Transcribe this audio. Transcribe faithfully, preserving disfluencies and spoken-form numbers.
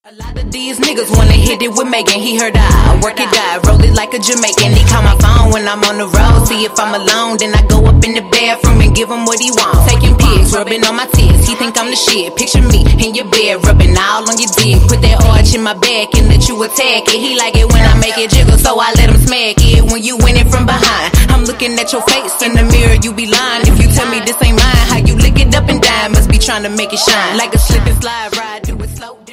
A lot of these niggas wanna hit it with Megan. He heard I work it out, roll it like a Jamaican. He call my phone when I'm on the road. See if I'm alone, then I go up in the bathroom and give him what he wants. Taking pics, rubbing on my tits. He think I'm the shit. Picture me in your bed, rubbing all on your dick. Put that arch in my back and let you attack it. He like it when I make it jiggle, so I let him smack it. When you win it from behind, I'm looking at your face in the mirror. You be lying if you tell me this ain't mine. How you lick it up and down? Must be trying to make it shine like a slip and slide ride. Do it slow.